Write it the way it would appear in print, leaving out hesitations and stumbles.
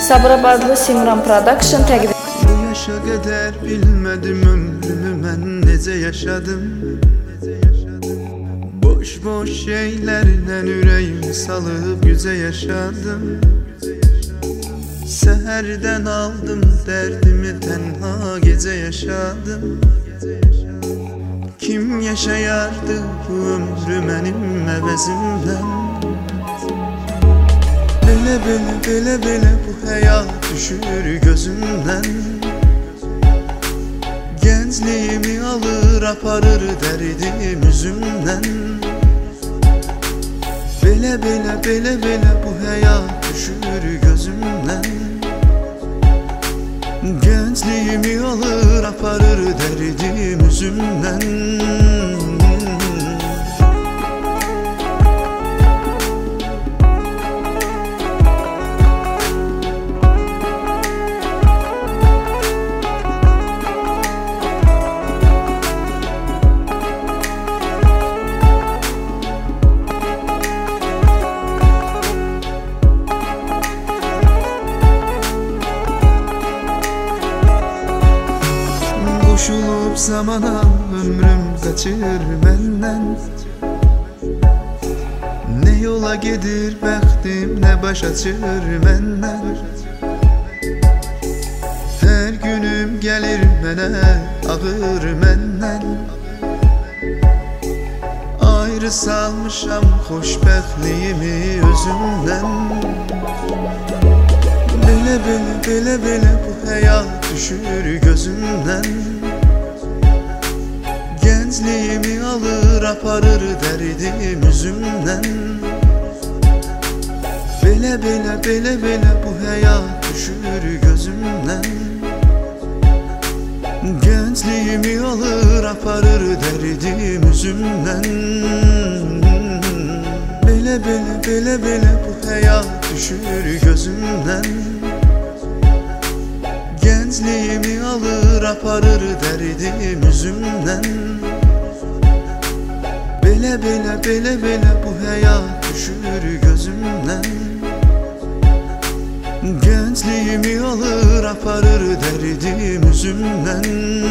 Sabirabadlı Simran Production təqdim. Bu yaşa qədər bilmədim ömrümü mən necə yaşadım. Boş şeylərlə ürəyimi salıb gücə yaşadım. Səhərdən aldım dərdimi tənha gecə yaşadım. Kim yaşayardı bu ömrü mənim əvəzimdən? Belə bu həyat düşür gözümdən. Gəncliyimi alır aparır dərdim üzümdən. Belə bu həyat düşür gözümdən. Gəncliyimi alır aparır dərdim üzümdən. Koşulup zamana ömrüm kaçır benden. Ne yola gedir bəxtim, ne baş açır benden. Her günüm gelir mənə ağır məndən. Ayrı salmışam xoşbəxtliyimi özümdən. Belə bu həyat düşür gözümdən. Gəncliyimi alır aparır dərdim üzümdən. Belə bu həyat düşür gözümdən. Gəncliyimi alır aparır dərdim üzümdən. Belə bu həyat düşür gözümdən. Gəncliyimi alır aparır dərdim üzümdən. Belə bu həyat düşür gözümdən. Gəncliyimi alır aparır dərdim üzümdən.